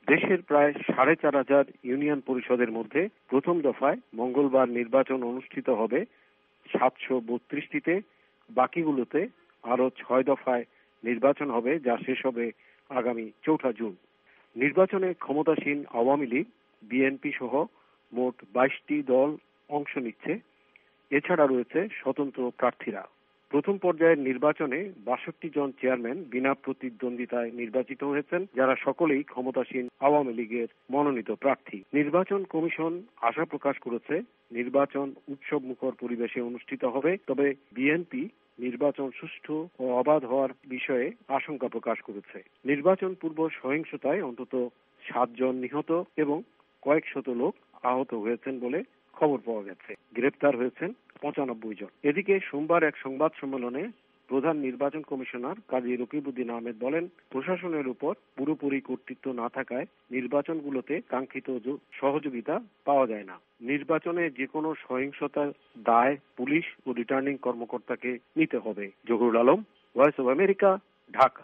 দেশের প্রায় ৪,৫০০ ইউনিয়ন পরিষদের মধ্যে প্রথম দফায় মঙ্গলবার নির্বাচন অনুষ্ঠিত হবে ৭৩২টিতে, বাকিগুলোতে আরো ৬ দফায় নির্বাচন হবে, যা শেষ হবে আগামী ৪ জুন। নির্বাচনে ক্ষমতাসীন আওয়ামী লীগ, বিএনপি সহ মোট ২২টি দল অংশ নিচ্ছে। এছাড়া রয়েছে স্বতন্ত্র প্রার্থীরা। প্রথম পর্যায়ের নির্বাচনে ৬২ জন চেয়ারম্যান বিনা প্রতিদ্বন্দ্বিতায় নির্বাচিত হয়েছেন, যারা সকলেই ক্ষমতাসীন আওয়ামী লীগের মনোনীত প্রার্থী। নির্বাচন কমিশন আশা প্রকাশ করেছে নির্বাচন উৎসব মুখর পরিবেশে অনুষ্ঠিত হবে, তবে বিএনপি নির্বাচন সুষ্ঠু ও অবাধ হওয়ার বিষয়ে আশঙ্কা প্রকাশ করেছে। নির্বাচন পূর্ব সহিংসতায় অন্তত ৭ জন নিহত এবং কয়েক শত লোক আহত হয়েছেন বলে খবর পাওয়া গেছে। গ্রেপ্তার হয়েছেন ৯৫ জন। এদিকে সোমবার এক সংবাদ সম্মেলনে প্রধান নির্বাচন কমিশনার কাজী রকিবউদ্দিন আহমেদ বলেন, প্রশাসনের উপর পুরোপুরি কর্তৃত্ব না থাকায় নির্বাচনগুলোতে কাঙ্ক্ষিত সহযোগিতা পাওয়া যায় না। নির্বাচনে যে কোনো সহিংসতার দায় পুলিশ ও রিটার্নিং কর্মকর্তাকে নিতে হবে। Zahurul Alam, voice of America, Dhaka.